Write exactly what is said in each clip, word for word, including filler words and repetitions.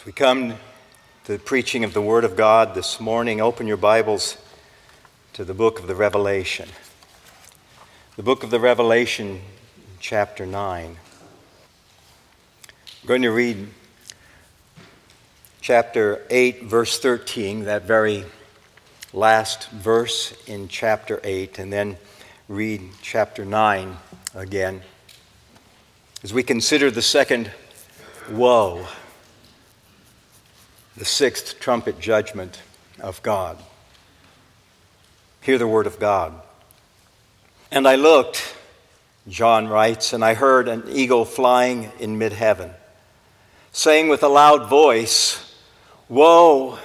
We come to the preaching of the Word of God this morning. Open your Bibles to the book of the Revelation. The book of the Revelation, chapter nine. I'm going to read chapter eight, verse thirteen, that very last verse in chapter eight, and then read chapter nine again as we consider the second woe, the sixth trumpet judgment of God. Hear the word of God. And I looked, John writes, and I heard an eagle flying in mid-heaven, saying with a loud voice, "Woe,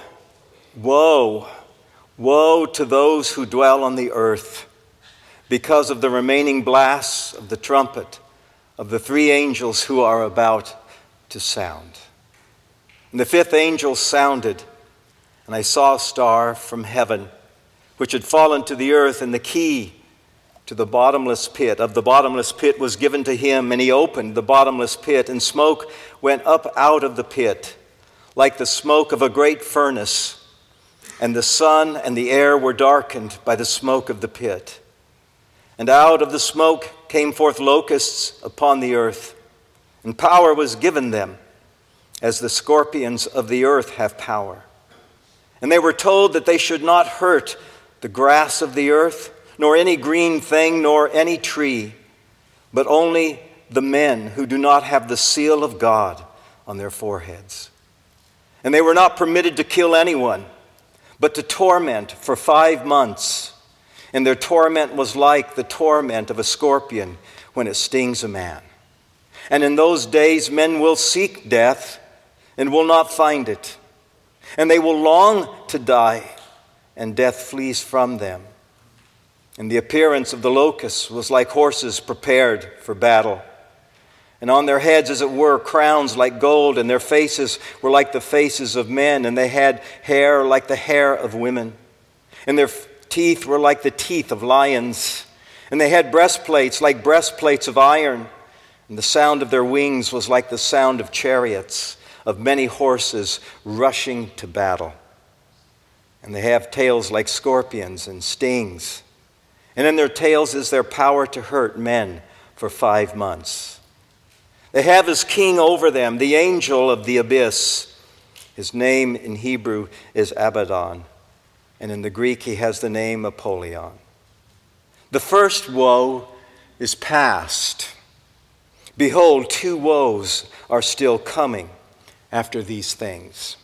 woe, woe to those who dwell on the earth, because of the remaining blasts of the trumpet of the three angels who are about to sound." And the fifth angel sounded, and I saw a star from heaven, which had fallen to the earth, and the key to the bottomless pit of the bottomless pit was given to him, and he opened the bottomless pit, and smoke went up out of the pit, like the smoke of a great furnace, and the sun and the air were darkened by the smoke of the pit. And out of the smoke came forth locusts upon the earth, and power was given them, as the scorpions of the earth have power. And they were told that they should not hurt the grass of the earth, nor any green thing, nor any tree, but only the men who do not have the seal of God on their foreheads. And they were not permitted to kill anyone, but to torment for five months. And their torment was like the torment of a scorpion when it stings a man. And in those days men will seek death and will not find it. And they will long to die, and death flees from them. And the appearance of the locusts was like horses prepared for battle. And on their heads, as it were, crowns like gold, and their faces were like the faces of men, and they had hair like the hair of women. And their teeth were like the teeth of lions. And they had breastplates like breastplates of iron. And the sound of their wings was like the sound of chariots, of many horses rushing to battle. And they have tails like scorpions and stings. And in their tails is their power to hurt men for five months. They have as king over them the angel of the abyss. His name in Hebrew is Abaddon, and in the Greek he has the name Apollyon. The first woe is past. Behold, two woes are still coming after these things.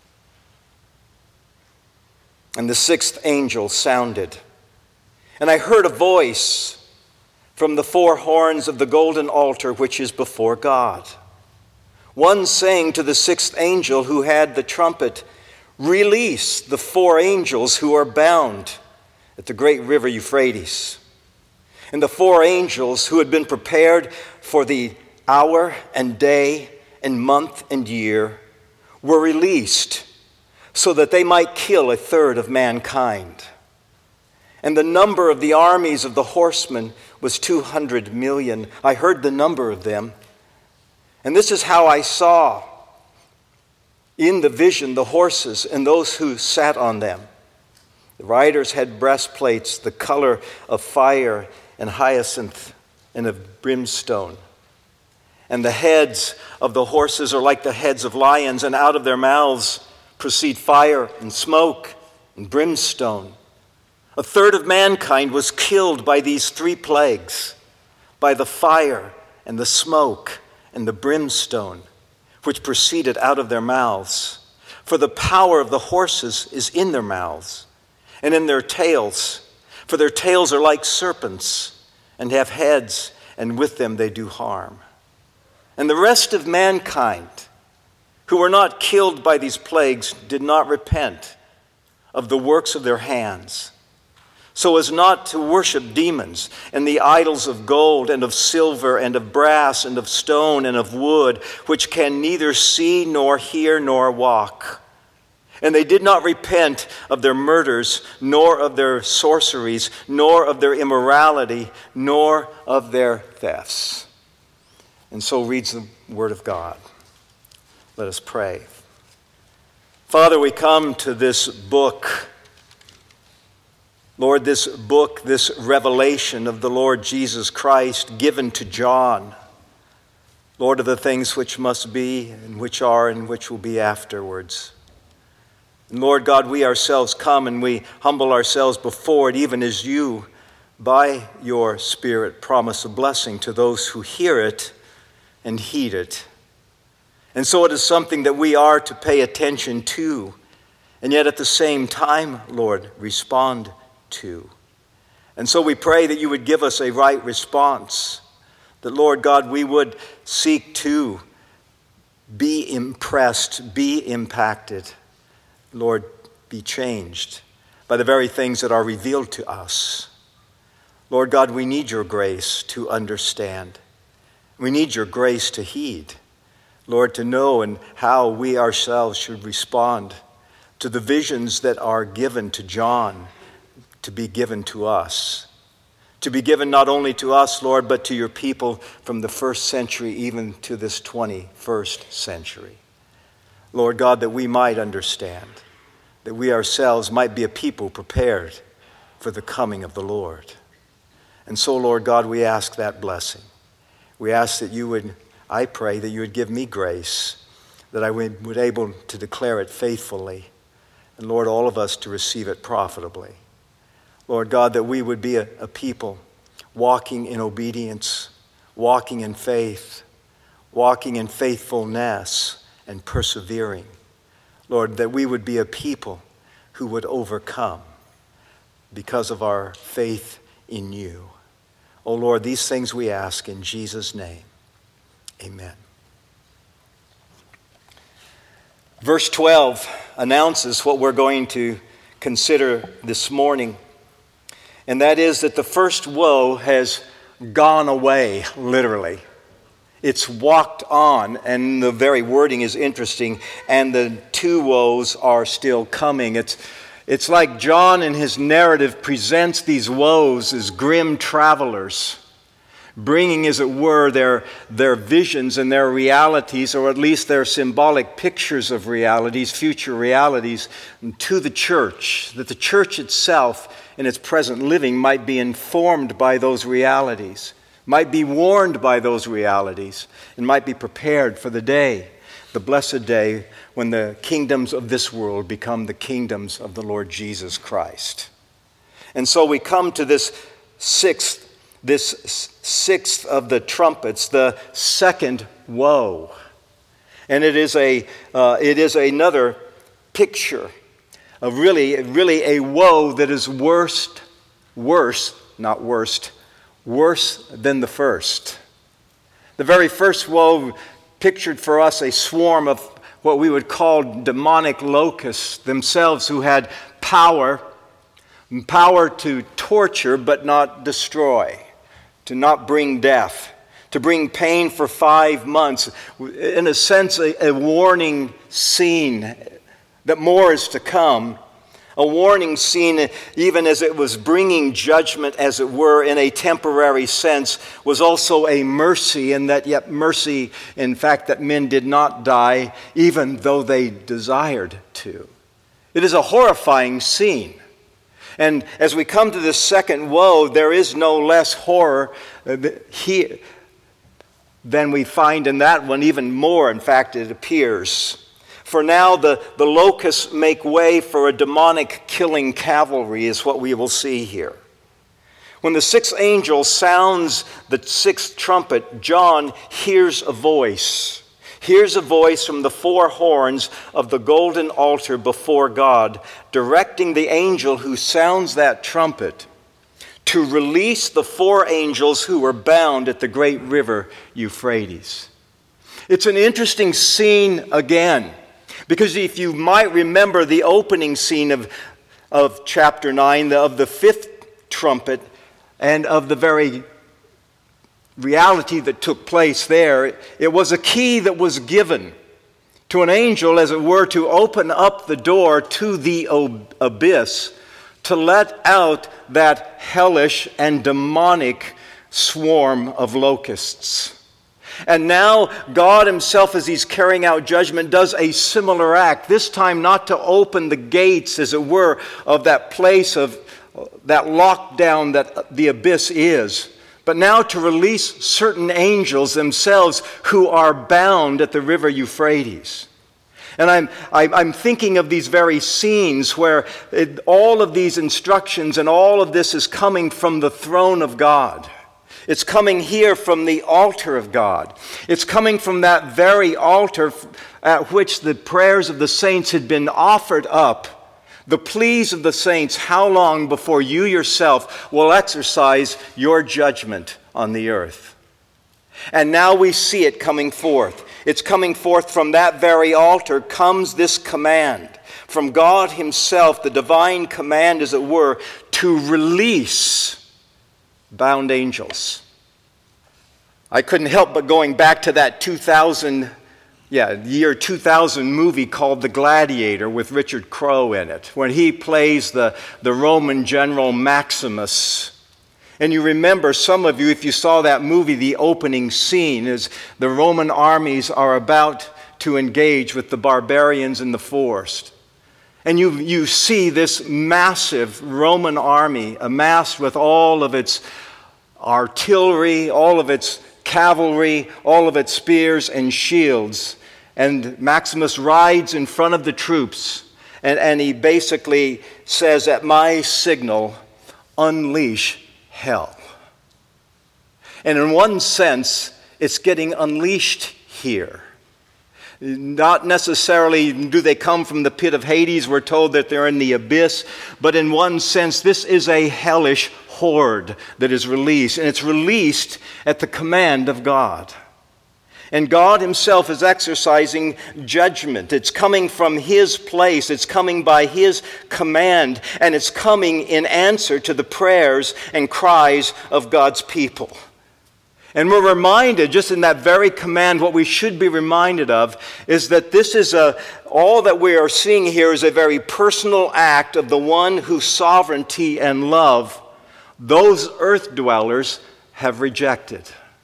And the sixth angel sounded, and I heard a voice from the four horns of the golden altar which is before God, one saying to the sixth angel who had the trumpet, "Release the four angels who are bound at the great river Euphrates." And the four angels who had been prepared for the hour and day and month and year were released so that they might kill a third of mankind. And the number of the armies of the horsemen was two hundred million. I heard the number of them. And this is how I saw in the vision the horses and those who sat on them. The riders had breastplates the color of fire and hyacinth and of brimstone. And the heads of the horses are like the heads of lions, and out of their mouths proceed fire and smoke and brimstone. A third of mankind was killed by these three plagues, by the fire and the smoke and the brimstone, which proceeded out of their mouths. For the power of the horses is in their mouths and in their tails, for their tails are like serpents and have heads, and with them they do harm. And the rest of mankind, who were not killed by these plagues, did not repent of the works of their hands, so as not to worship demons and the idols of gold and of silver and of brass and of stone and of wood, which can neither see nor hear nor walk. And they did not repent of their murders, nor of their sorceries, nor of their immorality, nor of their thefts. And so reads the word of God. Let us pray. Father, we come to this book, Lord, this book, this revelation of the Lord Jesus Christ given to John, Lord, of the things which must be and which are and which will be afterwards. And Lord God, we ourselves come and we humble ourselves before it, even as you, by your Spirit, promise a blessing to those who hear it and heed it. And so it is something that we are to pay attention to, and yet at the same time, Lord, respond to. And so we pray that you would give us a right response, that, Lord God, we would seek to be impressed, be impacted, Lord, be changed by the very things that are revealed to us. Lord God, we need your grace to understand. We need your grace to heed. Lord, to know and how we ourselves should respond to the visions that are given to John, to be given to us. To be given not only to us, Lord, but to your people from the first century even to this twenty-first century. Lord God, that we might understand, that we ourselves might be a people prepared for the coming of the Lord. And so, Lord God, we ask that blessing. We ask that you would, I pray, that you would give me grace, that I would be able to declare it faithfully, and Lord, all of us to receive it profitably. Lord God, that we would be a, a people walking in obedience, walking in faith, walking in faithfulness, and persevering. Lord, that we would be a people who would overcome because of our faith in you. Oh Lord, these things we ask in Jesus' name. Amen. Verse twelve announces what we're going to consider this morning, and that is that the first woe has gone away, literally. It's walked on, and the very wording is interesting, and the two woes are still coming. It's, it's like John in his narrative presents these woes as grim travelers, bringing, as it were, their, their visions and their realities, or at least their symbolic pictures of realities, future realities, to the church, that the church itself in its present living might be informed by those realities, might be warned by those realities, and might be prepared for the day, the blessed day, when the kingdoms of this world become the kingdoms of the Lord Jesus Christ. And so we come to this sixth, this sixth of the trumpets, the second woe. And it is a, uh, it is another picture of really, really a woe that is worst, worse, not worst, worse than the first. The very first woe pictured for us a swarm of what we would call demonic locusts themselves, who had power, power to torture but not destroy, to not bring death, to bring pain for five months. In a sense, a, a warning scene that more is to come. A warning scene, even as it was bringing judgment, as it were, in a temporary sense, was also a mercy, and that yet mercy, in fact, that men did not die, even though they desired to. It is a horrifying scene. And as we come to the second woe, there is no less horror here than we find in that one, even more, in fact, it appears. For now the, the locusts make way for a demonic killing cavalry, is what we will see here. When the sixth angel sounds the sixth trumpet, John hears a voice. Hears a voice from the four horns of the golden altar before God, directing the angel who sounds that trumpet to release the four angels who were bound at the great river Euphrates. It's an interesting scene again. Because if you might remember the opening scene of, of chapter nine, of the fifth trumpet, and of the very reality that took place there, it was a key that was given to an angel, as it were, to open up the door to the abyss, to let out that hellish and demonic swarm of locusts. And now God himself, as he's carrying out judgment, does a similar act, this time not to open the gates, as it were, of that place of that lockdown that the abyss is, but now to release certain angels themselves who are bound at the river Euphrates. And I'm, I'm thinking of these very scenes where it, all of these instructions and all of this is coming from the throne of God. It's coming here from the altar of God. It's coming from that very altar at which the prayers of the saints had been offered up. The pleas of the saints, how long before you yourself will exercise your judgment on the earth? And now we see it coming forth. It's coming forth from that very altar comes this command from God himself, the divine command, as it were, to release bound angels. I couldn't help but going back to that two thousand, yeah, year two thousand movie called The Gladiator with Richard Crowe in it, when he plays the, the Roman general Maximus. And you remember, some of you, if you saw that movie, the opening scene is the Roman armies are about to engage with the barbarians in the forest. And you, you see this massive Roman army amassed with all of its artillery, all of its cavalry, all of its spears and shields. And Maximus rides in front of the troops, and, and he basically says, "At my signal, unleash hell." And in one sense, it's getting unleashed here. Not necessarily do they come from the pit of Hades. We're told that they're in the abyss. But in one sense, this is a hellish horde that is released. And it's released at the command of God. And God himself is exercising judgment. It's coming from his place. It's coming by his command. And it's coming in answer to the prayers and cries of God's people. And we're reminded, just in that very command, what we should be reminded of is that this is a, all that we are seeing here is a very personal act of the one whose sovereignty and love those earth dwellers have rejected.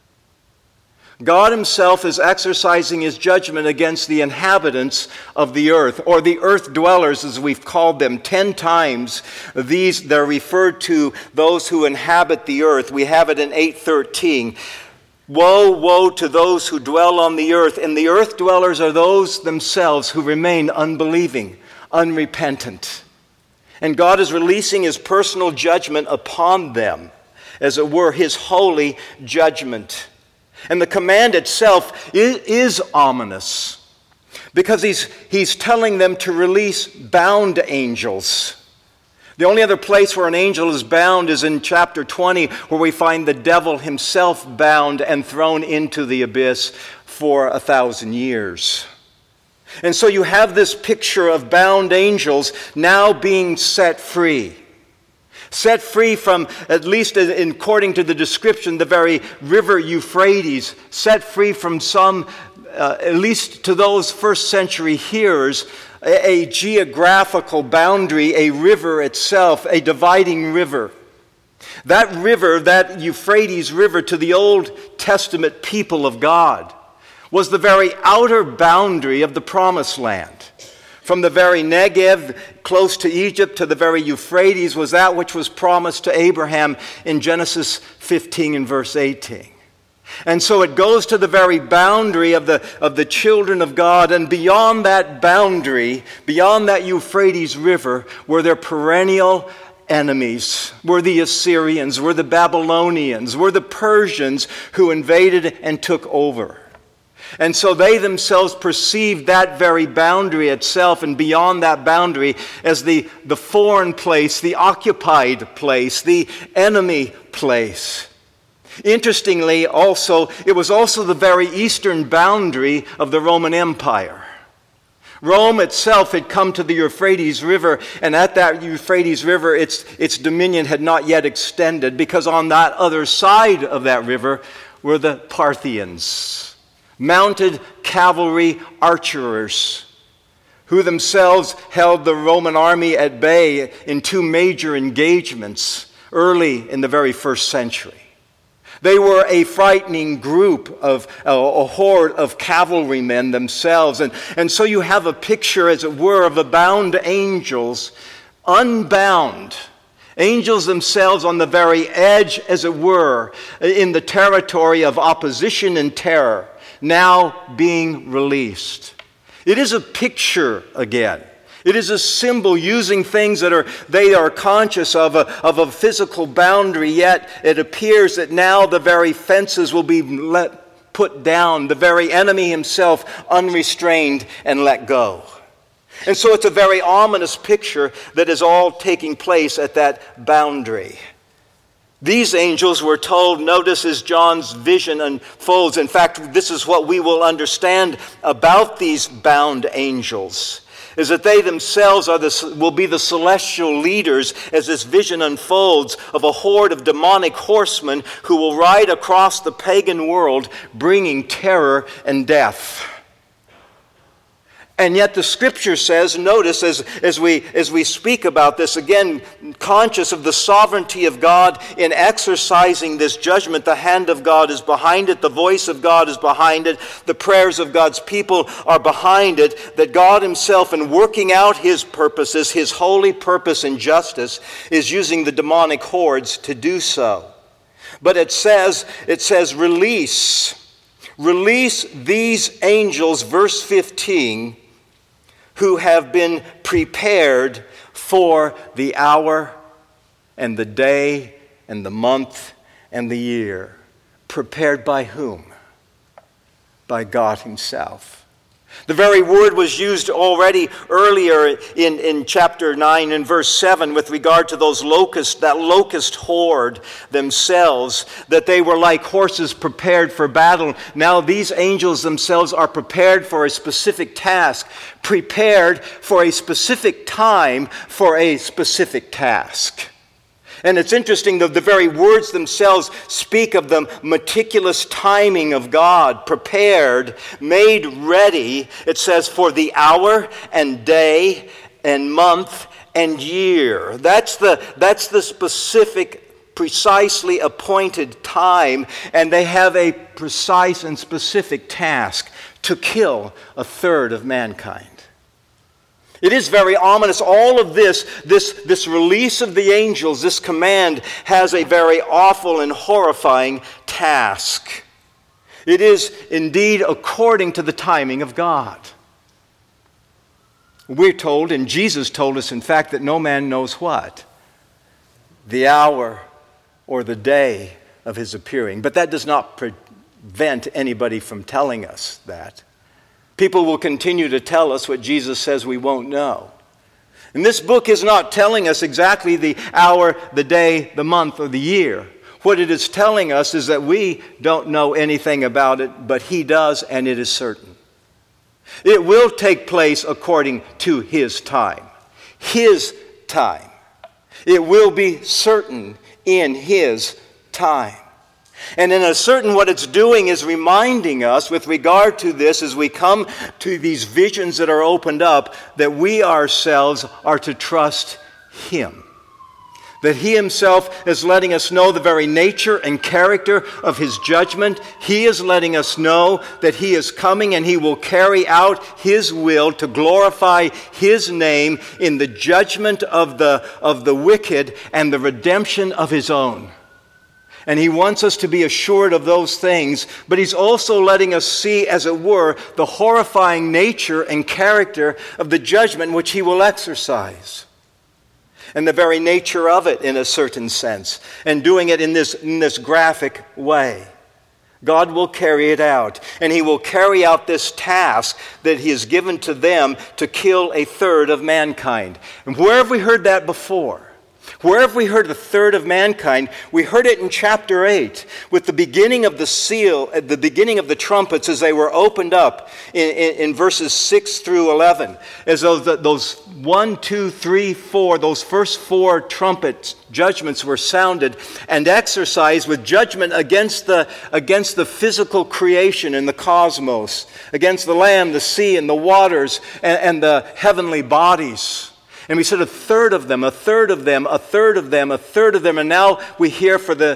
God himself is exercising his judgment against the inhabitants of the earth, or the earth dwellers, as we've called them. Ten times these, they're referred to those who inhabit the earth. We have it in eight thirteen. Woe, woe to those who dwell on the earth. And the earth dwellers are those themselves who remain unbelieving, unrepentant. And God is releasing his personal judgment upon them, as it were, his holy judgment. And the command itself is, is ominous, because he's, he's telling them to release bound angels. The only other place where an angel is bound is in chapter twenty, where we find the devil himself bound and thrown into the abyss for a thousand years. And so you have this picture of bound angels now being set free. Set free from, at least according to the description, the very river Euphrates. Set free from some, uh, at least to those first century hearers, a, a geographical boundary, a river itself, a dividing river. That river, that Euphrates River, to the Old Testament people of God, was the very outer boundary of the Promised Land. From the very Negev, close to Egypt, to the very Euphrates, was that which was promised to Abraham in Genesis fifteen and verse eighteen. And so it goes to the very boundary of the, of the children of God, and beyond that boundary, beyond that Euphrates River, were their perennial enemies, were the Assyrians, were the Babylonians, were the Persians who invaded and took over. And so they themselves perceived that very boundary itself, and beyond that boundary, as the, the foreign place, the occupied place, the enemy place. Interestingly, also, it was also the very eastern boundary of the Roman Empire. Rome itself had come to the Euphrates River, and at that Euphrates River, its, its dominion had not yet extended, because on that other side of that river were the Parthians. Mounted cavalry archers, who themselves held the Roman army at bay in two major engagements early in the very first century. They were a frightening group of uh, a horde of cavalrymen themselves. And, and so you have a picture, as it were, of the bound angels, unbound. Angels themselves on the very edge, as it were, in the territory of opposition and terror, now being released. It is a picture again. It is a symbol using things that are they are conscious of a, of a physical boundary, yet it appears that now the very fences will be let, put down, the very enemy himself unrestrained and let go. And so it's a very ominous picture that is all taking place at that boundary. These angels were told, notice as John's vision unfolds, in fact, this is what we will understand about these bound angels, is that they themselves are the, will be the celestial leaders as this vision unfolds of a horde of demonic horsemen who will ride across the pagan world bringing terror and death. And yet the Scripture says, notice as, as, we, as we speak about this, again, conscious of the sovereignty of God in exercising this judgment, the hand of God is behind it, the voice of God is behind it, the prayers of God's people are behind it, that God himself, in working out his purposes, his holy purpose and justice, is using the demonic hordes to do so. But it says, it says, release. Release these angels, verse fifteen, who have been prepared for the hour and the day and the month and the year. Prepared by whom? By God himself. The very word was used already earlier in, in chapter nine and verse seven with regard to those locusts, that locust horde themselves, that they were like horses prepared for battle. Now these angels themselves are prepared for a specific task, prepared for a specific time for a specific task. And it's interesting that the very words themselves speak of the meticulous timing of God, prepared, made ready, it says, for the hour and day and month and year. That's the, that's the specific, precisely appointed time, and they have a precise and specific task to kill a third of mankind. It is very ominous. All of this, this, this release of the angels, this command, has a very awful and horrifying task. It is indeed according to the timing of God. We're told, and Jesus told us, in fact, that no man knows what? The hour or the day of his appearing. But that does not prevent anybody from telling us that. People will continue to tell us what Jesus says we won't know. And this book is not telling us exactly the hour, the day, the month, or the year. What it is telling us is that we don't know anything about it, but he does, and it is certain. It will take place according to his time. His time. It will be certain in his time. And in a certain what it's doing is reminding us with regard to this as we come to these visions that are opened up, that we ourselves are to trust him. That he himself is letting us know the very nature and character of his judgment. He is letting us know that he is coming and he will carry out his will to glorify his name in the judgment of the, of the wicked and the redemption of his own. And he wants us to be assured of those things, but he's also letting us see, as it were, the horrifying nature and character of the judgment which he will exercise. And the very nature of it in a certain sense, and doing it in this, in this graphic way. God will carry it out, and he will carry out this task that he has given to them to kill a third of mankind. And where have we heard that before? Where have we heard the third of mankind? We heard it in chapter eight with the beginning of the seal, at the beginning of the trumpets as they were opened up in, in, in verses six through eleven. As those, those one, two, three, four, those first four trumpet judgments were sounded and exercised with judgment against the, against the physical creation in the cosmos, against the land, the sea, and the waters, and, and the heavenly bodies. And we said a third of them, a third of them, a third of them, a third of them. And now we hear for the,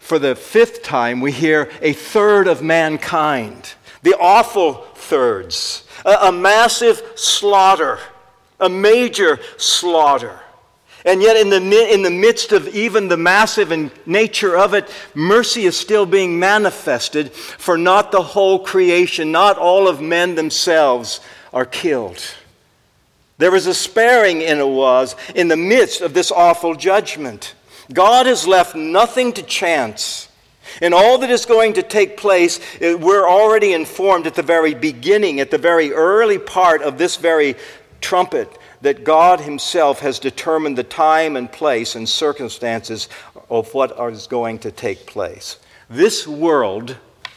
for the fifth time, we hear a third of mankind. The awful thirds. A, a massive slaughter. A major slaughter. And yet in the, in the midst of even the massive and nature of it, mercy is still being manifested, for not the whole creation, not all of men themselves are killed. There is a sparing, and it was, in the midst of this awful judgment. God has left nothing to chance. And all that is going to take place, we're already informed at the very beginning, at the very early part of this very trumpet, that God himself has determined the time and place and circumstances of what is going to take place. This world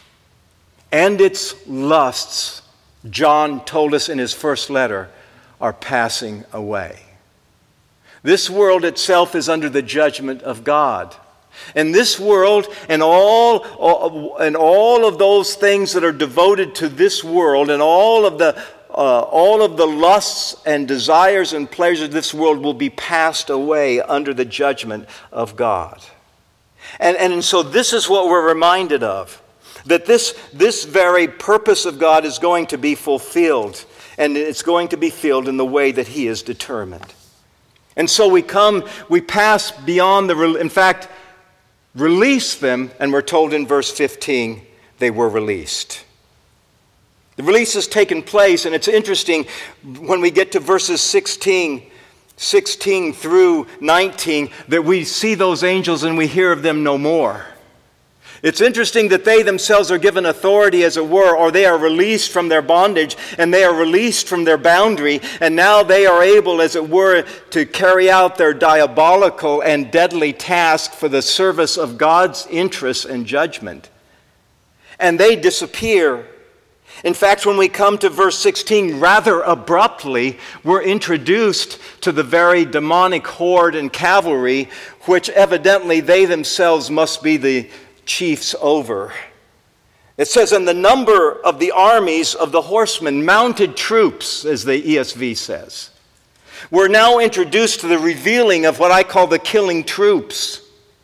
and its lusts, John told us in his first letter, are passing away. This world itself is under the judgment of God. And this world and all, all and all of those things that are devoted to this world and all of the uh, all of the lusts and desires and pleasures of this world will be passed away under the judgment of God. And, and so this is what we're reminded of, that this, this very purpose of God is going to be fulfilled, and it's going to be filled in the way that he has determined. And so we come, we pass beyond the, in fact, release them, and we're told in verse fifteen, they were released. The release has taken place, and it's interesting when we get to verses sixteen, sixteen through nineteen, that we see those angels and we hear of them no more. It's interesting that they themselves are given authority, as it were, or they are released from their bondage, and they are released from their boundary, and now they are able, as it were, to carry out their diabolical and deadly task for the service of God's interests and judgment. And they disappear. In fact, when we come to verse sixteen, rather abruptly, we're introduced to the very demonic horde and cavalry, which evidently they themselves must be the chiefs over. It says, and the number of the armies of the horsemen, mounted troops, as the E S V says. We're now introduced to the revealing of what I call the killing troops.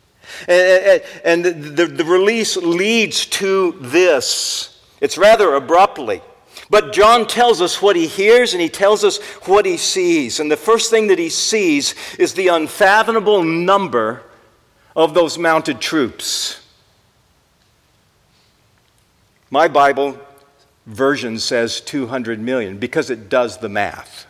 And the, the release leads to this. It's rather abruptly. But John tells us what he hears and he tells us what he sees. And the first thing that he sees is the unfathomable number of those mounted troops. My Bible version says two hundred million because it does the math.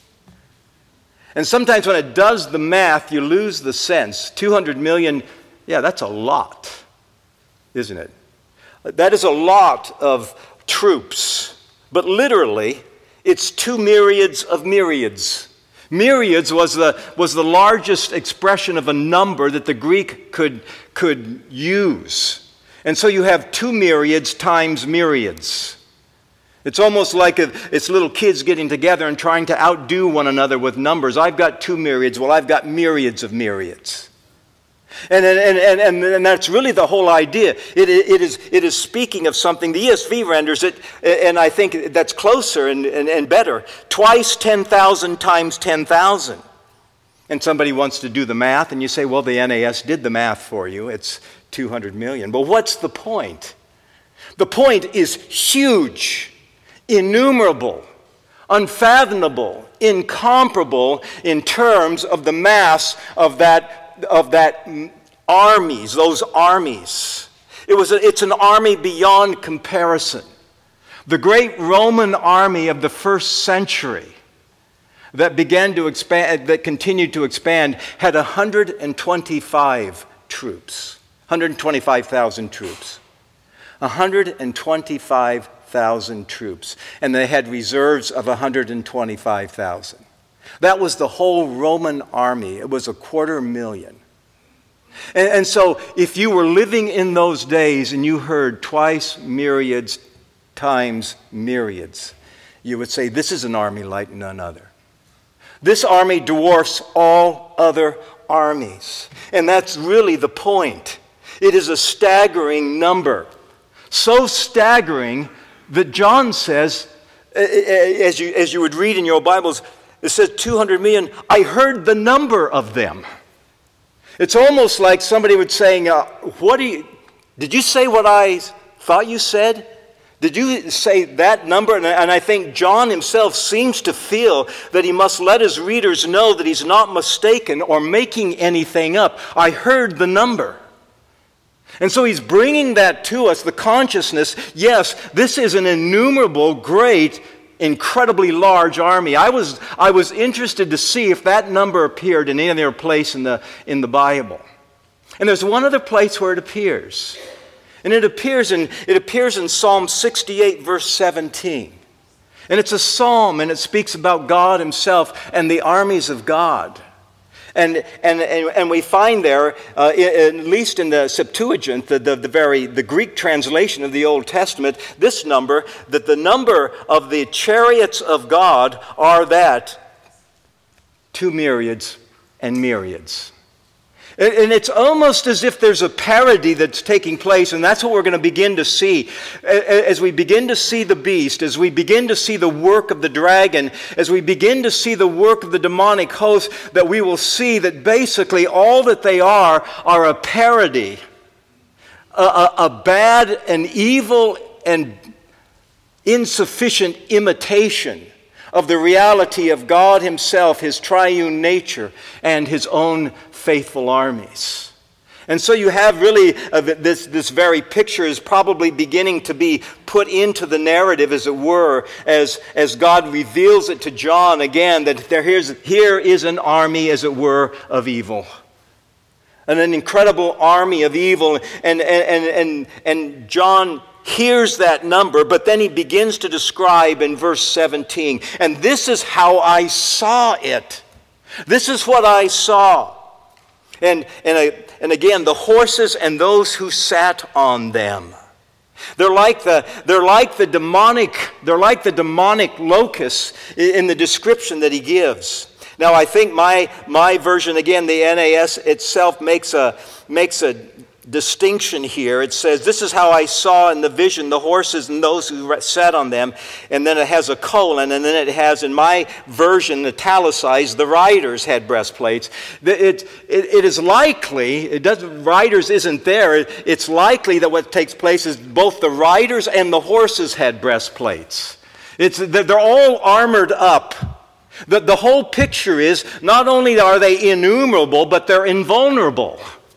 And sometimes when it does the math, you lose the sense. two hundred million, yeah, that's a lot, isn't it? That is a lot of troops. But literally, it's two myriads of myriads. Myriads was the, was the largest expression of a number that the Greek could, could use. And so you have two myriads times myriads. It's almost like a, it's little kids getting together and trying to outdo one another with numbers. I've got two myriads. Well, I've got myriads of myriads. And, and, and, and, and that's really the whole idea. It, it, is, it is speaking of something. The E S V renders it, and I think that's closer and, and, and better. Twice ten thousand times ten thousand. And somebody wants to do the math, and you say, well, the N A S did the math for you. It's two hundred million. But what's the point? The point is huge, innumerable, unfathomable, incomparable in terms of the mass of that of that armies, those armies. It was a, it's an army beyond comparison. The great Roman army of the first century that began to expand, that continued to expand, had one hundred twenty-five troops, one hundred twenty-five thousand troops, one hundred twenty-five thousand troops, and they had reserves of one hundred twenty-five thousand. That was the whole Roman army. It was a quarter million. And, and so if you were living in those days and you heard twice myriads times myriads, you would say, this is an army like none other. This army dwarfs all other armies. And that's really the point. It is a staggering number. So staggering that John says, as you, as you would read in your Bibles, it says two hundred million. I heard the number of them. It's almost like somebody would saying, uh, what do you, did you say what I thought you said? Did you say that number? And I think John himself seems to feel that he must let his readers know that he's not mistaken or making anything up. I heard the number. And so he's bringing that to us, the consciousness, yes, this is an innumerable, great, incredibly large army. I was, I was interested to see if that number appeared in any other place in the, in the Bible. And there's one other place where it appears. And it appears in it appears in Psalm sixty-eight, verse seventeen. And it's a psalm, and it speaks about God himself and the armies of God. And and and, and we find there, uh, at least in the Septuagint, the, the, the very the Greek translation of the Old Testament, this number, that the number of the chariots of God are that two myriads and myriads. And it's almost as if there's a parody that's taking place, and that's what we're going to begin to see. As we begin to see the beast, as we begin to see the work of the dragon, as we begin to see the work of the demonic host, that we will see that basically all that they are are a parody, a, a, a bad and evil and insufficient imitation of the reality of God himself, his triune nature, and his own faithful armies. And so you have really uh, this, this very picture is probably beginning to be put into the narrative, as it were, as, as God reveals it to John again, that there here's, here is an army, as it were, of evil. And an incredible army of evil. And, and, and, and, and John hears that number, but then he begins to describe in verse seventeen, and this is how I saw it. This is what I saw. And, and, I, and again, the horses and those who sat on them. They're like the, they're like the demonic, they're like the demonic locusts in the description that he gives. Now, I think my, my version, again, the N A S itself makes a, makes a distinction here. It says, this is how I saw in the vision the horses and those who sat on them. And then it has a colon, and then it has, in my version, italicized, the riders had breastplates. It, it, it is likely, it doesn't, riders isn't there, it, it's likely that what takes place is both the riders and the horses had breastplates. It's, they're all armored up. The, the whole picture is, not only are they innumerable, but they're invulnerable.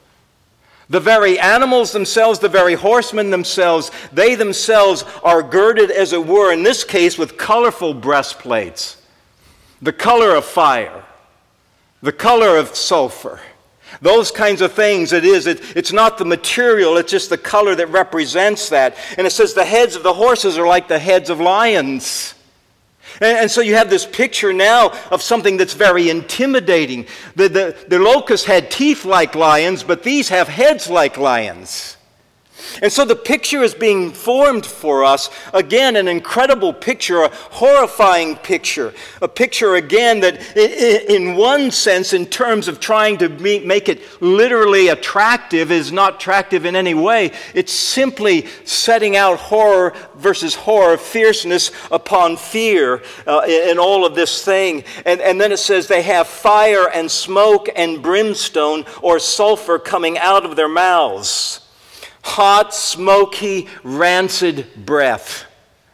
The very animals themselves, the very horsemen themselves, they themselves are girded, as it were, in this case, with colorful breastplates. The color of fire, the color of sulfur, those kinds of things it is. It, it's not the material, it's just the color that represents that. And it says the heads of the horses are like the heads of lions. And, and so you have this picture now of something that's very intimidating. The, the, the locusts had teeth like lions, but these have heads like lions. And so the picture is being formed for us. Again, an incredible picture, a horrifying picture. A picture, again, that in one sense, in terms of trying to make it literally attractive, is not attractive in any way. It's simply setting out horror versus horror, fierceness upon fear uh, in all of this thing. And, and then it says they have fire and smoke and brimstone or sulfur coming out of their mouths. Hot, smoky, rancid breath.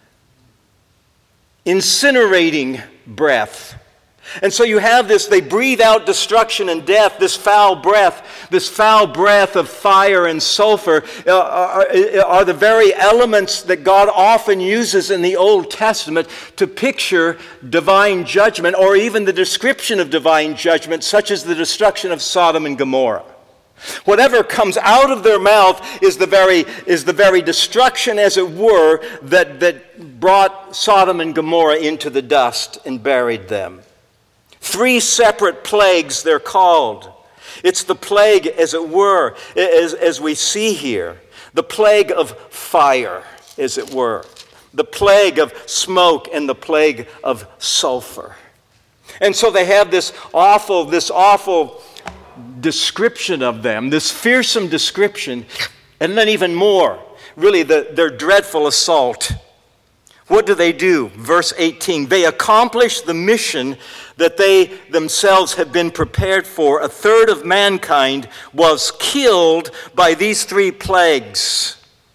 Incinerating breath. And so you have this, they breathe out destruction and death, this foul breath, this foul breath of fire and sulfur uh, are, are the very elements that God often uses in the Old Testament to picture divine judgment, or even the description of divine judgment, such as the destruction of Sodom and Gomorrah. Whatever comes out of their mouth is the very, is the very destruction, as it were, that, that brought Sodom and Gomorrah into the dust and buried them. Three separate plagues they're called. It's the plague, as it were, as, as we see here. The plague of fire, as it were. The plague of smoke and the plague of sulfur. And so they have this awful, this awful description of them, this fearsome description, and then even more, really the, their dreadful assault. What do they do? Verse eighteen, they accomplish the mission that they themselves have been prepared for. A third of mankind was killed by these three plagues,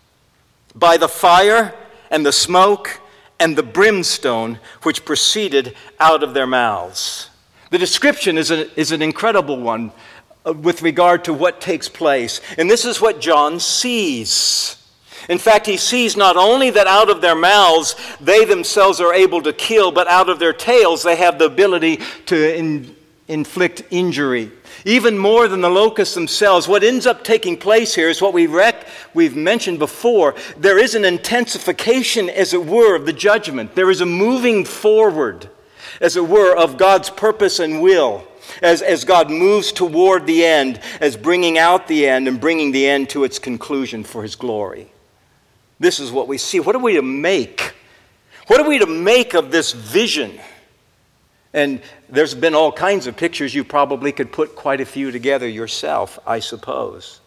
by the fire and the smoke and the brimstone which proceeded out of their mouths. The description is, a, is an incredible one with regard to what takes place. And this is what John sees. In fact, he sees not only that out of their mouths they themselves are able to kill, but out of their tails they have the ability to in, inflict injury. Even more than the locusts themselves, what ends up taking place here is what we rec- we've mentioned before. There is an intensification, as it were, of the judgment. There is a moving forward, as it were, of God's purpose and will. As, as God moves toward the end, as bringing out the end and bringing the end to its conclusion for his glory. This is what we see. What are we to make? What are we to make of this vision? And there's been all kinds of pictures. You probably could put quite a few together yourself, I suppose.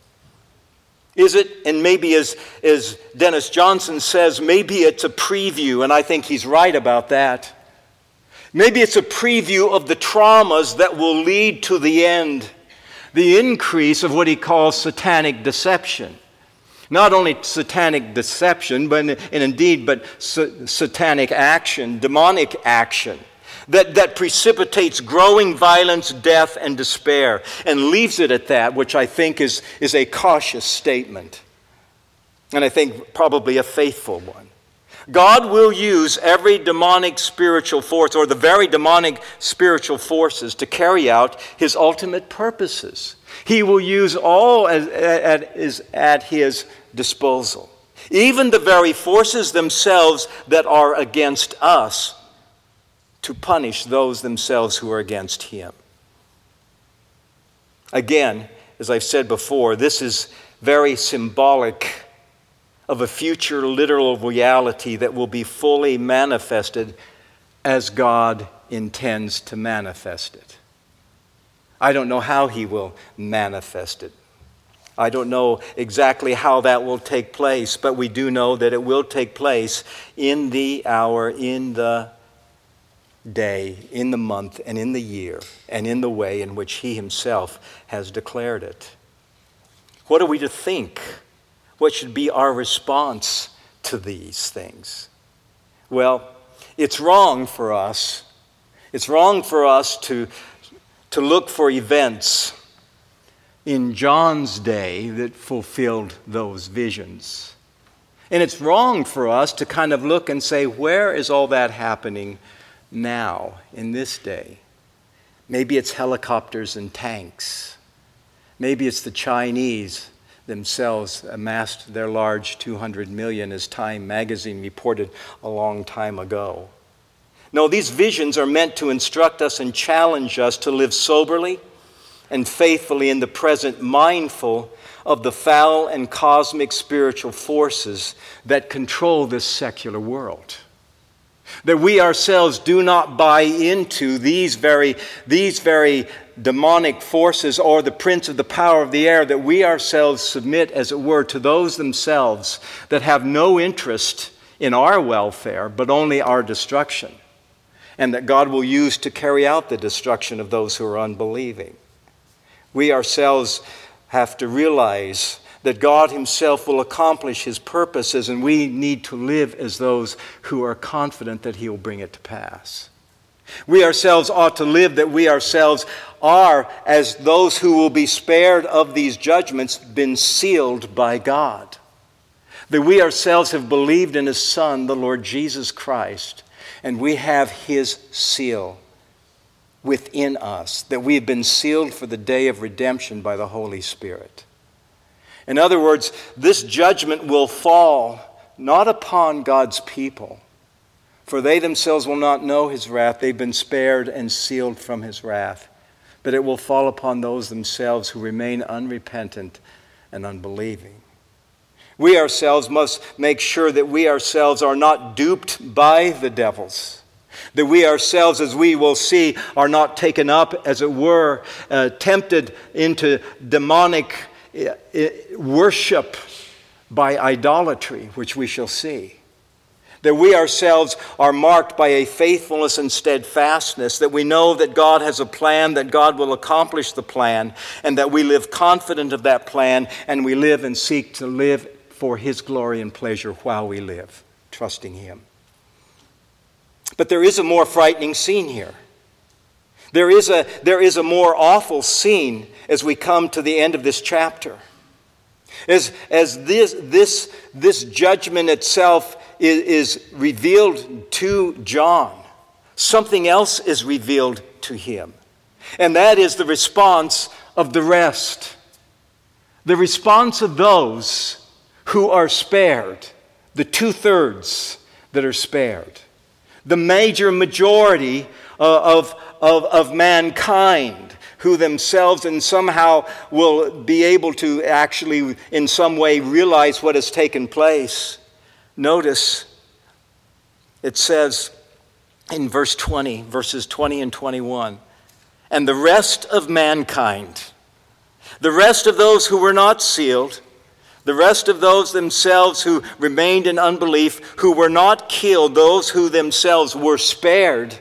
Is it, and maybe as, as Dennis Johnson says, maybe it's a preview, and I think he's right about that. Maybe it's a preview of the traumas that will lead to the end, the increase of what he calls satanic deception. Not only satanic deception, but and indeed, but sa- satanic action, demonic action, that, that precipitates growing violence, death, and despair, and leaves it at that, which I think is, is a cautious statement, and I think probably a faithful one. God will use every demonic spiritual force, or the very demonic spiritual forces, to carry out his ultimate purposes. He will use all as, at, as, at his disposal. Even the very forces themselves that are against us, to punish those themselves who are against him. Again, as I've said before, this is very symbolic of a future literal reality that will be fully manifested as God intends to manifest it. I don't know how he will manifest it. I don't know exactly how that will take place, but we do know that it will take place in the hour, in the day, in the month, and in the year, and in the way in which he himself has declared it. What are we to think? What should be our response to these things? Well, it's wrong for us. It's wrong for us to, to look for events in John's day that fulfilled those visions. And it's wrong for us to kind of look and say, where is all that happening now, in this day? Maybe it's helicopters and tanks. Maybe it's the Chinese themselves amassed their large two hundred million, as Time magazine reported a long time ago. No, these visions are meant to instruct us and challenge us to live soberly and faithfully in the present, mindful of the foul and cosmic spiritual forces that control this secular world. That we ourselves do not buy into these very, these very demonic forces or the prince of the power of the air, that we ourselves submit, as it were, to those themselves that have no interest in our welfare, but only our destruction, and that God will use to carry out the destruction of those who are unbelieving. We ourselves have to realize that God himself will accomplish his purposes, and we need to live as those who are confident that he will bring it to pass. We ourselves ought to live that we ourselves are, as those who will be spared of these judgments, been sealed by God. That we ourselves have believed in his Son, the Lord Jesus Christ, and we have his seal within us, that we have been sealed for the day of redemption by the Holy Spirit. In other words, this judgment will fall not upon God's people, for they themselves will not know his wrath. They've been spared and sealed from his wrath. But it will fall upon those themselves who remain unrepentant and unbelieving. We ourselves must make sure that we ourselves are not duped by the devils. That we ourselves, as we will see, are not taken up, as it were, uh, tempted into demonic worship by idolatry, which we shall see. That we ourselves are marked by a faithfulness and steadfastness, that we know that God has a plan, that God will accomplish the plan, and that we live confident of that plan, and we live and seek to live for His glory and pleasure while we live, trusting Him. But there is a more frightening scene here. There is a, there is a more awful scene as we come to the end of this chapter. As, as this, this, this judgment itself is, is revealed to John, something else is revealed to him. And that is the response of the rest. The response of those who are spared, the two-thirds that are spared. The major majority of, of, of mankind who themselves and somehow will be able to actually in some way realize what has taken place. Notice it says in verse twenty, verses twenty and twenty-one, and the rest of mankind, the rest of those who were not sealed, the rest of those themselves who remained in unbelief, who were not killed, those who themselves were spared,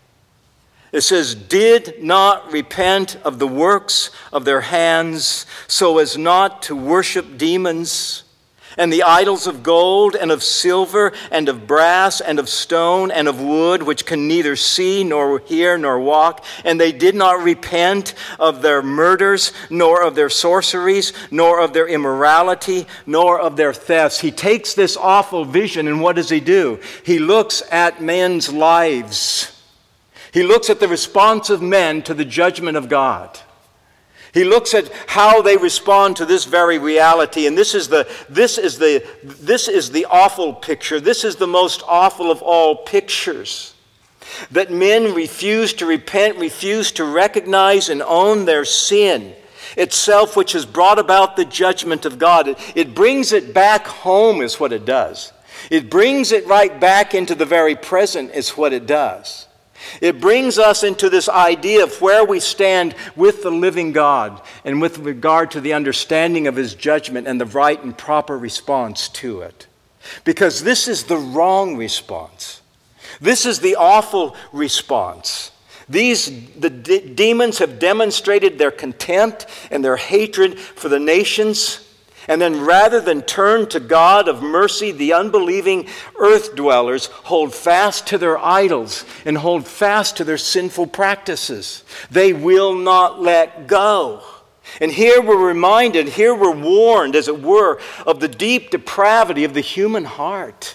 it says, did not repent of the works of their hands so as not to worship demons and the idols of gold and of silver and of brass and of stone and of wood, which can neither see nor hear nor walk. And they did not repent of their murders, nor of their sorceries, nor of their immorality, nor of their thefts. He takes this awful vision, and what does he do? He looks at men's lives. He looks at the response of men to the judgment of God. He looks at how they respond to this very reality, and this is the this is the this is the awful picture. This is the most awful of all pictures. That men refuse to repent, refuse to recognize and own their sin itself, which has brought about the judgment of God. It, it brings it back home, is what it does. It brings it right back into the very present, is what it does. It brings us into this idea of where we stand with the living God and with regard to the understanding of His judgment and the right and proper response to it. Because this is the wrong response. This is the awful response. These, the de- demons have demonstrated their contempt and their hatred for the nations. And then rather than turn to God of mercy, the unbelieving earth dwellers hold fast to their idols and hold fast to their sinful practices. They will not let go. And here we're reminded, here we're warned, as it were, of the deep depravity of the human heart.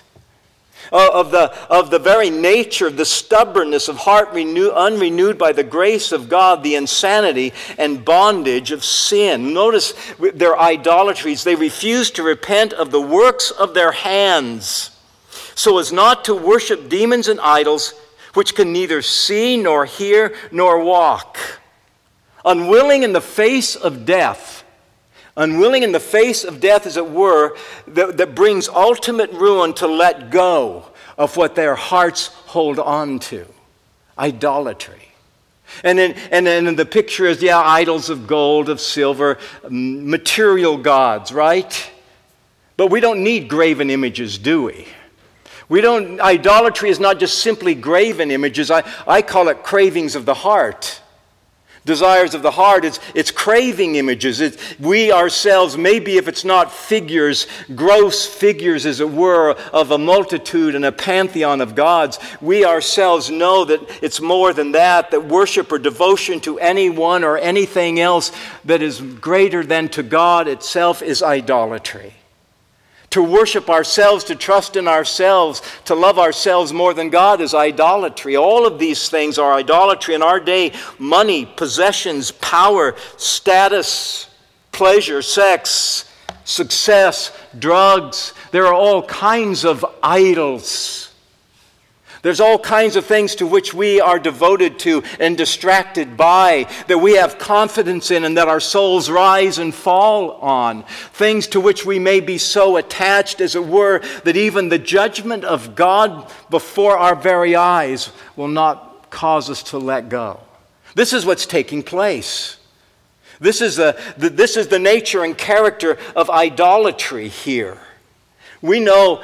Of the, of the very nature, the stubbornness of heart renew, unrenewed by the grace of God, the insanity and bondage of sin. Notice their idolatries. They refuse to repent of the works of their hands so as not to worship demons and idols which can neither see nor hear nor walk. Unwilling in the face of death, Unwilling in the face of death, as it were, that, that brings ultimate ruin to let go of what their hearts hold on to. Idolatry. And then, and then the picture is, yeah, idols of gold, of silver, material gods, right? But we don't need graven images, do we? We don't, idolatry is not just simply graven images. I, I call it cravings of the heart. Desires of the heart, it's, it's craving images. It's, we ourselves, maybe if it's not figures, gross figures as it were, of a multitude and a pantheon of gods, we ourselves know that it's more than that, that worship or devotion to anyone or anything else that is greater than to God itself is idolatry. To worship ourselves, to trust in ourselves, to love ourselves more than God is idolatry. All of these things are idolatry in our day. Money, possessions, power, status, pleasure, sex, success, drugs. There are all kinds of idols. There's all kinds of things to which we are devoted to and distracted by, that we have confidence in and that our souls rise and fall on. Things to which we may be so attached, as it were, that even the judgment of God before our very eyes will not cause us to let go. This is what's taking place. This is the, the, this is the nature and character of idolatry here. We know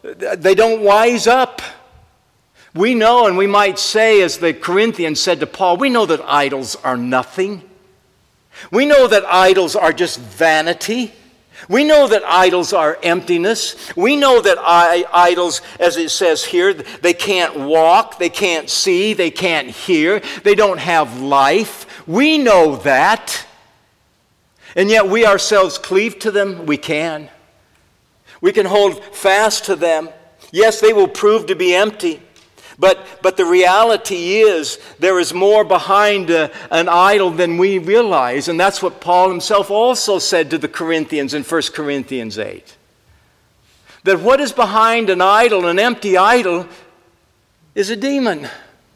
they don't wise up. We know, and we might say, as the Corinthians said to Paul, we know that idols are nothing. We know that idols are just vanity. We know that idols are emptiness. We know that I, idols, as it says here, they can't walk, they can't see, they can't hear, they don't have life. We know that. And yet we ourselves cleave to them. We can. We can hold fast to them. Yes, they will prove to be empty. But, but the reality is there is more behind a, an idol than we realize. And that's what Paul himself also said to the Corinthians in First Corinthians eight. That what is behind an idol, an empty idol, is a demon.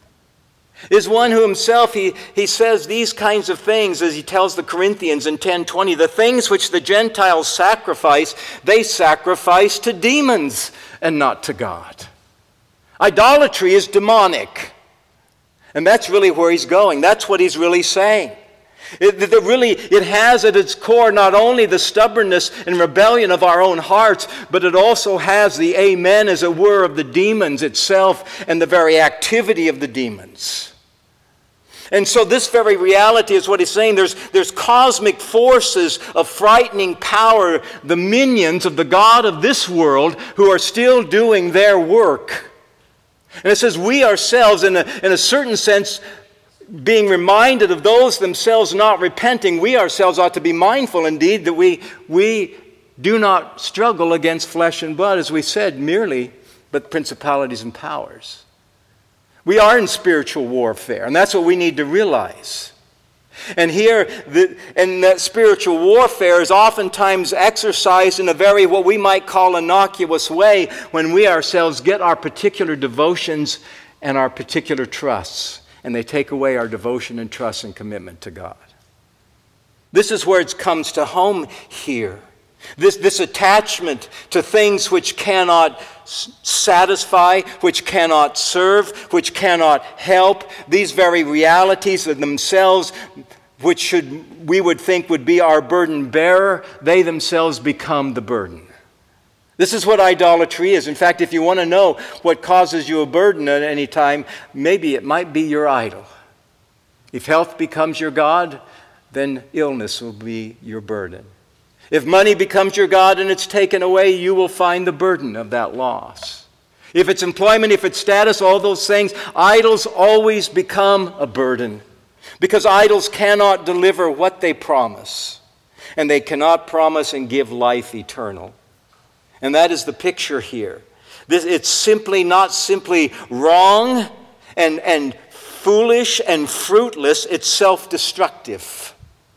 Is one who himself, he, he says these kinds of things as he tells the Corinthians in ten twenty. The things which the Gentiles sacrifice, they sacrifice to demons and not to God. Idolatry is demonic. And that's really where he's going. That's what he's really saying. It, it really, it has at its core not only the stubbornness and rebellion of our own hearts, but it also has the amen, as it were, of the demons itself and the very activity of the demons. And so this very reality is what he's saying. There's, there's cosmic forces of frightening power, the minions of the God of this world, who are still doing their work. And it says we ourselves, in a, in a certain sense, being reminded of those themselves not repenting, we ourselves ought to be mindful indeed that we, we do not struggle against flesh and blood, as we said, merely, but principalities and powers. We are in spiritual warfare, and that's what we need to realize. And here, the, and that spiritual warfare is oftentimes exercised in a very, what we might call, innocuous way when we ourselves get our particular devotions and our particular trusts, and they take away our devotion and trust and commitment to God. This is where it comes to home here. This, this attachment to things which cannot satisfy, which cannot serve, which cannot help, these very realities of themselves, which should we would think would be our burden bearer, they themselves become the burden. This is what idolatry is. In fact, if you want to know what causes you a burden at any time, maybe it might be your idol. If health becomes your God, then illness will be your burden. If money becomes your God and it's taken away, you will find the burden of that loss. If it's employment, if it's status, all those things, idols always become a burden. Because idols cannot deliver what they promise. And they cannot promise and give life eternal. And that is the picture here. This, it's simply not simply wrong and, and foolish and fruitless, it's self-destructive.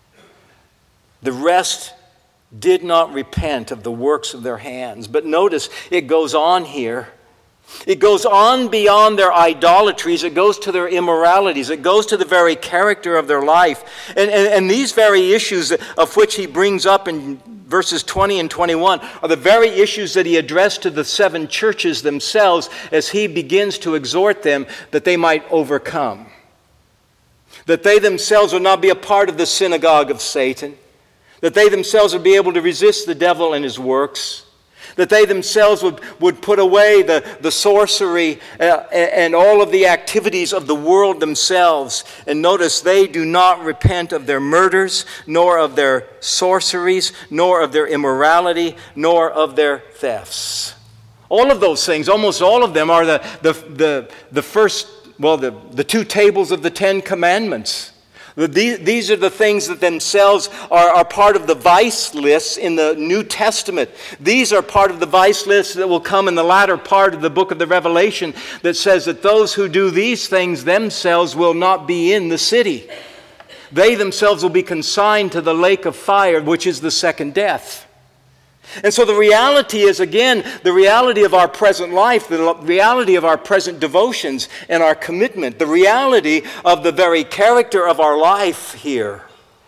The rest did not repent of the works of their hands. But notice, it goes on here. It goes on beyond their idolatries. It goes to their immoralities. It goes to the very character of their life. And, and, and these very issues of which he brings up in verses twenty and twenty-one are the very issues that he addressed to the seven churches themselves as he begins to exhort them that they might overcome. That they themselves would not be a part of the synagogue of Satan. That they themselves would be able to resist the devil and his works. That they themselves would, would put away the, the sorcery uh, and all of the activities of the world themselves. And notice, they do not repent of their murders, nor of their sorceries, nor of their immorality, nor of their thefts. All of those things, almost all of them, are the, the, the, the first, well, the, the two tables of the Ten Commandments. These are the things that themselves are, are part of the vice lists in the New Testament. These are part of the vice lists that will come in the latter part of the book of the Revelation that says that those who do these things themselves will not be in the city. They themselves will be consigned to the lake of fire, which is the second death. And so the reality is, again, the reality of our present life, the reality of our present devotions and our commitment, the reality of the very character of our life here.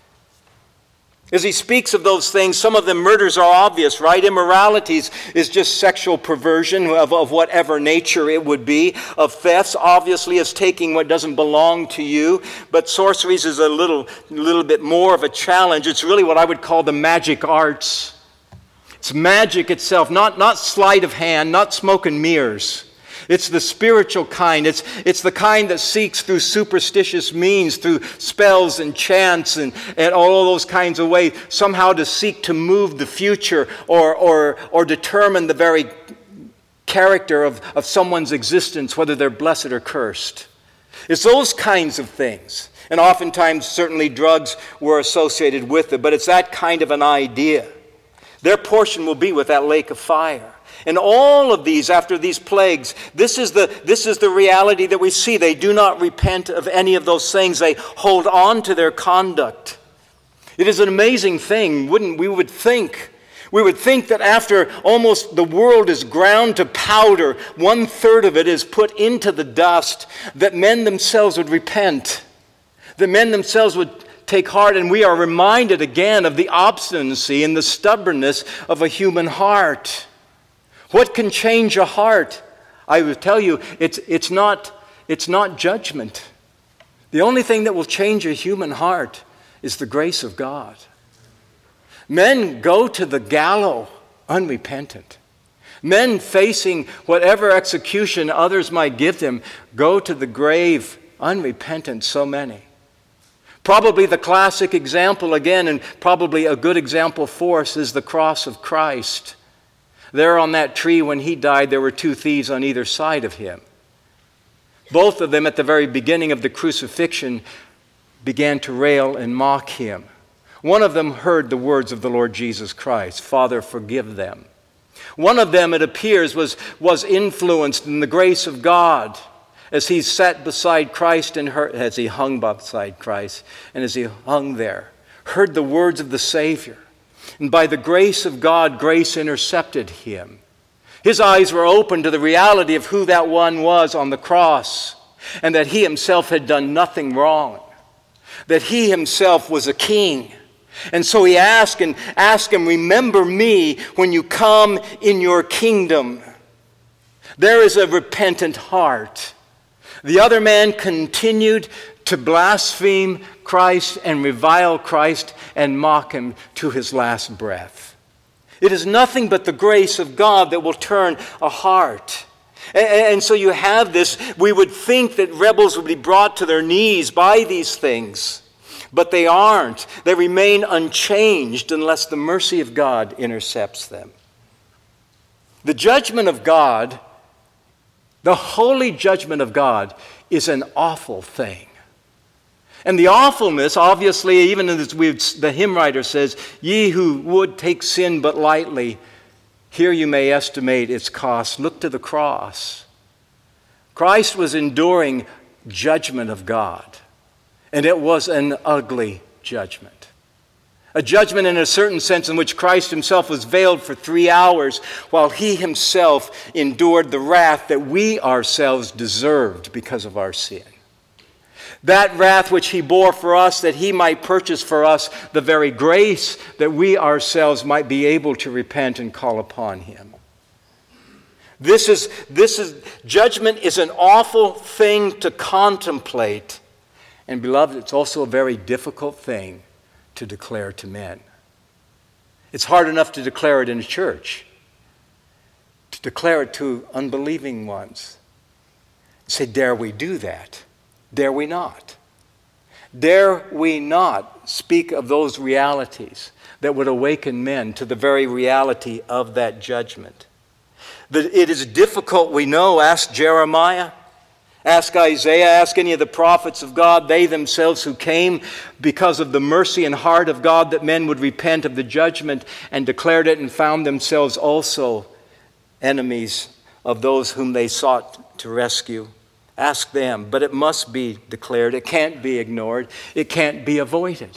As he speaks of those things, some of them murders are obvious, right? Immoralities is just sexual perversion of, of whatever nature it would be. Of thefts, obviously, is taking what doesn't belong to you. But sorceries is a little, little bit more of a challenge. It's really what I would call the magic arts. It's magic itself, not, not sleight of hand, not smoke and mirrors. It's the spiritual kind. It's, it's the kind that seeks through superstitious means, through spells and chants and, and all of those kinds of ways, somehow to seek to move the future or, or, or determine the very character of, of someone's existence, whether they're blessed or cursed. It's those kinds of things. And oftentimes, certainly drugs were associated with it, but it's that kind of an idea. Their portion will be with that lake of fire. And all of these, after these plagues, this is the, this is the reality that we see. They do not repent of any of those things. They hold on to their conduct. It is an amazing thing, wouldn't we would think. We would think that after almost the world is ground to powder, one third of it is put into the dust, that men themselves would repent. That men themselves would take heart, and we are reminded again of the obstinacy and the stubbornness of a human heart. What can change a heart? I will tell you, it's, it's, not, it's not judgment. The only thing that will change a human heart is the grace of God. Men go to the gallows unrepentant. Men facing whatever execution others might give them go to the grave unrepentant, so many. Probably the classic example again, and probably a good example for us, is the cross of Christ. There on that tree when he died, there were two thieves on either side of him. Both of them at the very beginning of the crucifixion began to rail and mock him. One of them heard the words of the Lord Jesus Christ, "Father, forgive them." One of them, it appears, was, was influenced in the grace of God as he sat beside Christ and heard, as he hung beside Christ, and as he hung there, heard the words of the Savior. And by the grace of God, grace intercepted him. His eyes were open to the reality of who that one was on the cross, and that he himself had done nothing wrong, that he himself was a king. And so he asked and asked him, "Remember me when you come in your kingdom." There is a repentant heart. The other man continued to blaspheme Christ and revile Christ and mock him to his last breath. It is nothing but the grace of God that will turn a heart. And, and so you have this, we would think that rebels would be brought to their knees by these things, but they aren't. They remain unchanged unless the mercy of God intercepts them. The judgment of God, the holy judgment of God, is an awful thing. And the awfulness, obviously, even as we've, the hymn writer says, "Ye who would take sin but lightly, here you may estimate its cost. Look to the cross." Christ was enduring judgment of God, and it was an ugly judgment. A judgment in a certain sense in which Christ himself was veiled for three hours while he himself endured the wrath that we ourselves deserved because of our sin. That wrath which he bore for us, that he might purchase for us the very grace that we ourselves might be able to repent and call upon him. This is, this is, judgment is an awful thing to contemplate. And beloved, it's also a very difficult thing to declare to men. It's hard enough to declare it in a church, to declare it to unbelieving ones. Say, dare we do that? Dare we not? Dare we not speak of those realities that would awaken men to the very reality of that judgment? That it is difficult, we know. Ask Jeremiah. Ask Isaiah, ask any of the prophets of God, they themselves who came because of the mercy and heart of God that men would repent of the judgment and declared it and found themselves also enemies of those whom they sought to rescue. Ask them, but it must be declared. It can't be ignored. It can't be avoided.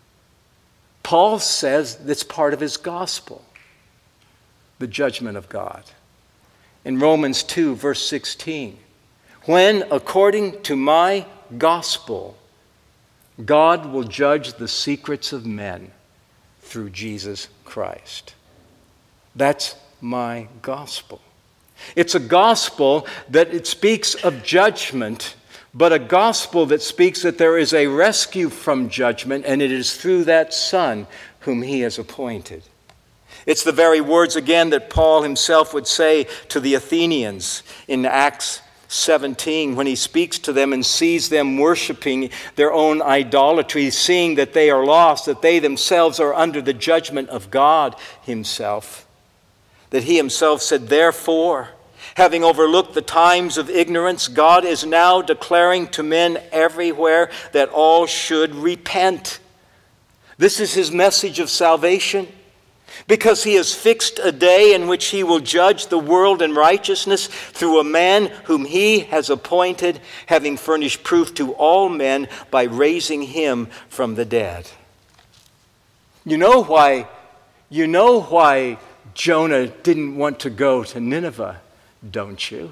Paul says that's part of his gospel, the judgment of God. In Romans two, verse sixteen, when, according to my gospel, God will judge the secrets of men through Jesus Christ. That's my gospel. It's a gospel that it speaks of judgment, but a gospel that speaks that there is a rescue from judgment, and it is through that Son whom he has appointed. It's the very words again that Paul himself would say to the Athenians in Acts seventeen when he speaks to them and sees them worshiping their own idolatry, seeing that they are lost, that they themselves are under the judgment of God himself. That he himself said, therefore, having overlooked the times of ignorance, God is now declaring to men everywhere that all should repent. This is his message of salvation, because he has fixed a day in which he will judge the world in righteousness through a man whom he has appointed, having furnished proof to all men by raising him from the dead. You know why, you know why Jonah didn't want to go to Nineveh, don't you?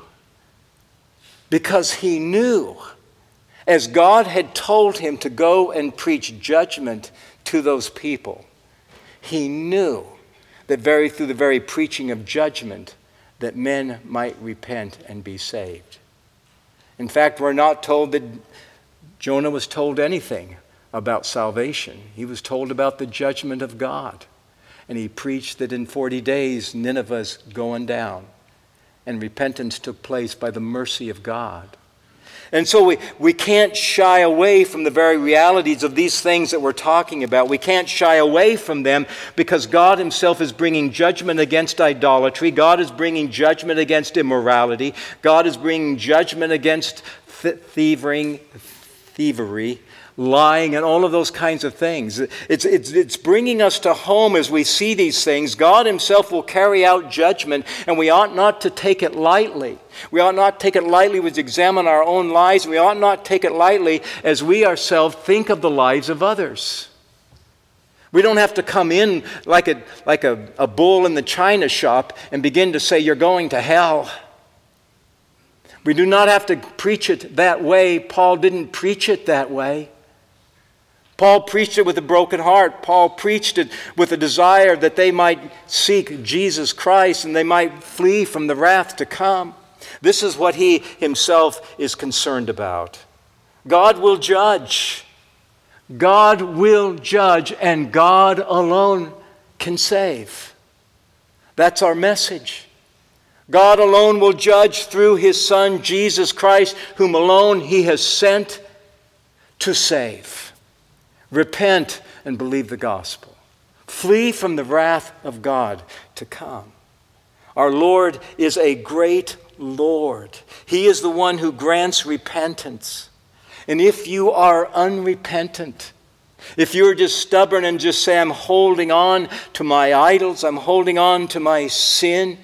Because he knew, as God had told him to go and preach judgment to those people, he knew that very through the very preaching of judgment that men might repent and be saved. In fact, we're not told that Jonah was told anything about salvation. He was told about the judgment of God. And he preached that in forty days Nineveh's going down. And repentance took place by the mercy of God. And so we, we can't shy away from the very realities of these things that we're talking about. We can't shy away from them because God himself is bringing judgment against idolatry. God is bringing judgment against immorality. God is bringing judgment against th- thieving, thievery, lying, and all of those kinds of things. It's, it's, it's bringing us to home as we see these things. God himself will carry out judgment, and we ought not to take it lightly. We ought not take it lightly as we examine our own lives. We ought not take it lightly as we ourselves think of the lives of others. We don't have to come in like a, like a, a bull in the china shop and begin to say, you're going to hell. We do not have to preach it that way. Paul didn't preach it that way. Paul preached it with a broken heart. Paul preached it with a desire that they might seek Jesus Christ and they might flee from the wrath to come. This is what he himself is concerned about. God will judge. God will judge, and God alone can save. That's our message. God alone will judge through his Son, Jesus Christ, whom alone he has sent to save. Repent and believe the gospel. Flee from the wrath of God to come. Our Lord is a great Lord. He is the one who grants repentance. And if you are unrepentant, if you're just stubborn and just say, I'm holding on to my idols, I'm holding on to my sin,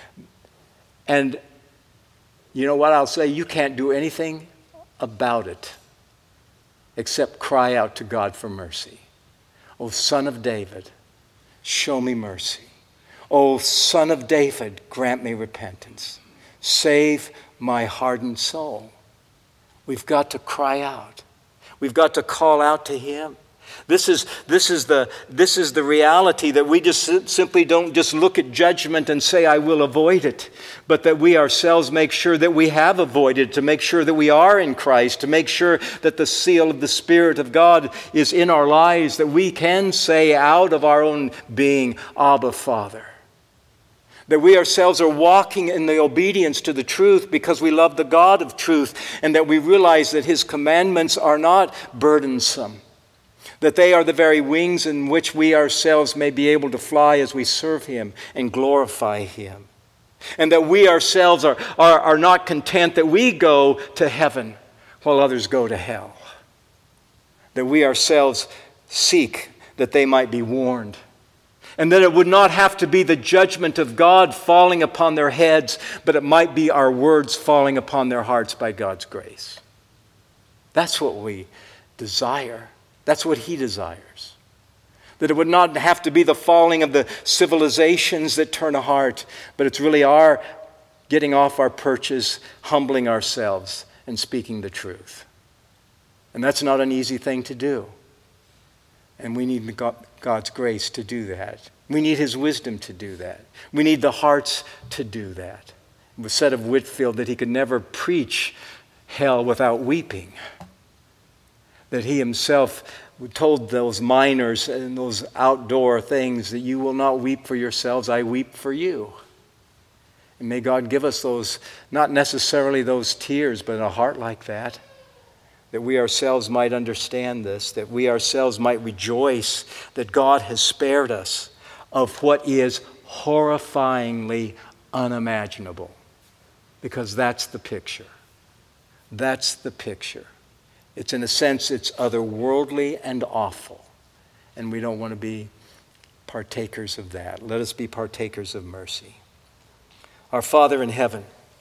and you know what I'll say? You can't do anything about it except cry out to God for mercy. O Son of David, show me mercy. O Son of David, grant me repentance. Save my hardened soul. We've got to cry out. We've got to call out to him. This is, this is the, this is the reality, that we just simply don't just look at judgment and say, I will avoid it, but that we ourselves make sure that we have avoided, to make sure that we are in Christ, to make sure that the seal of the Spirit of God is in our lives, that we can say out of our own being, Abba, Father. That we ourselves are walking in the obedience to the truth because we love the God of truth, and that we realize that his commandments are not burdensome, that they are the very wings in which we ourselves may be able to fly as we serve him and glorify him. And that we ourselves are, are, are not content that we go to heaven while others go to hell. That we ourselves seek that they might be warned. And that it would not have to be the judgment of God falling upon their heads, but it might be our words falling upon their hearts by God's grace. That's what we desire. That's what he desires. That it would not have to be the falling of the civilizations that turn a heart, but it's really our getting off our perches, humbling ourselves, and speaking the truth. And that's not an easy thing to do. And we need God's grace to do that. We need his wisdom to do that. We need the hearts to do that. It was said of Whitefield that he could never preach hell without weeping. that he himself told those miners and those outdoor things that you will not weep for yourselves, I weep for you. And may God give us those, not necessarily those tears, but a heart like that, that we ourselves might understand this, that we ourselves might rejoice that God has spared us of what is horrifyingly unimaginable. Because that's the picture. That's the picture. It's in a sense, it's otherworldly and awful. And we don't want to be partakers of that. Let us be partakers of mercy. Our Father in heaven,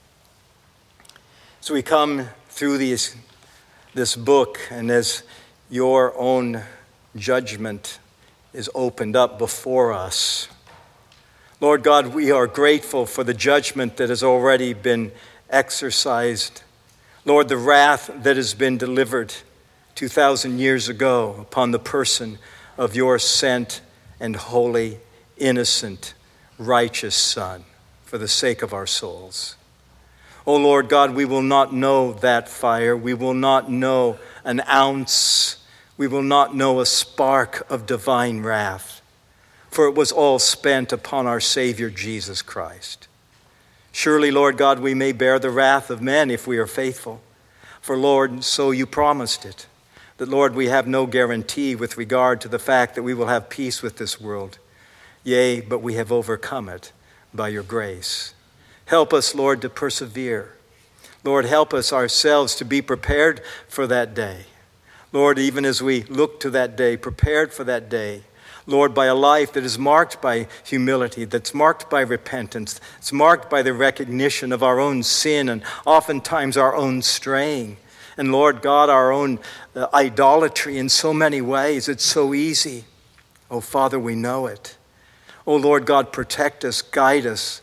as we come through these, this book and as your own judgment is opened up before us, Lord God, we are grateful for the judgment that has already been exercised. Lord, the wrath that has been delivered two thousand years ago upon the person of your sent and holy, innocent, righteous Son for the sake of our souls. Oh Lord God, we will not know that fire. We will not know an ounce. We will not know a spark of divine wrath, for it was all spent upon our Savior Jesus Christ. Surely, Lord God, we may bear the wrath of men if we are faithful. For, Lord, so you promised it. That, Lord, we have no guarantee with regard to the fact that we will have peace with this world. Yea, but we have overcome it by your grace. Help us, Lord, to persevere. Lord, help us ourselves to be prepared for that day. Lord, even as we look to that day, prepared for that day, Lord, by a life that is marked by humility, that's marked by repentance, it's marked by the recognition of our own sin and oftentimes our own straying. And Lord God, our own uh, idolatry in so many ways. It's so easy. Oh, Father, we know it. Oh, Lord God, protect us, guide us,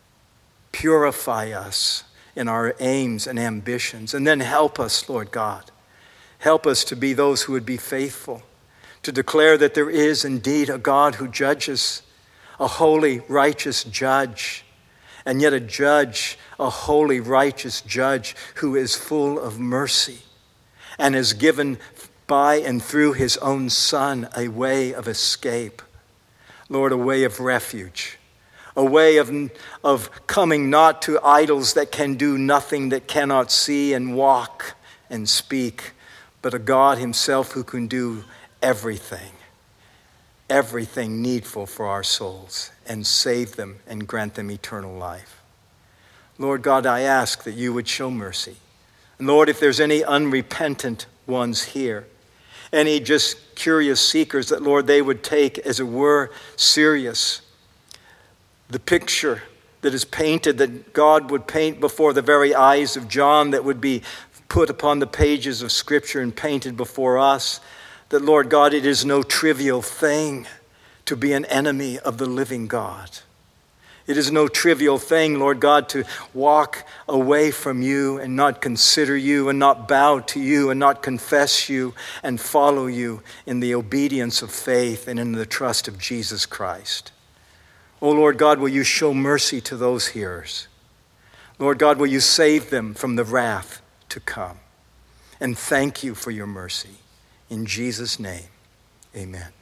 purify us in our aims and ambitions. And then help us, Lord God. Help us to be those who would be faithful, to declare that there is indeed a God who judges, a holy, righteous judge, and yet a judge, a holy, righteous judge who is full of mercy and has given by and through his own Son a way of escape. Lord, a way of refuge, a way of, of coming not to idols that can do nothing, that cannot see and walk and speak, but a God himself who can do everything, everything needful for our souls and save them and grant them eternal life. Lord God, I ask that you would show mercy. And Lord, if there's any unrepentant ones here, any just curious seekers, that Lord, they would take, as it were, serious the picture that is painted, that God would paint before the very eyes of John, that would be put upon the pages of Scripture and painted before us. That, Lord God, it is no trivial thing to be an enemy of the living God. It is no trivial thing, Lord God, to walk away from you and not consider you and not bow to you and not confess you and follow you in the obedience of faith and in the trust of Jesus Christ. Oh, Lord God, will you show mercy to those hearers? Lord God, will you save them from the wrath to come? And thank you for your mercy. In Jesus' name, amen.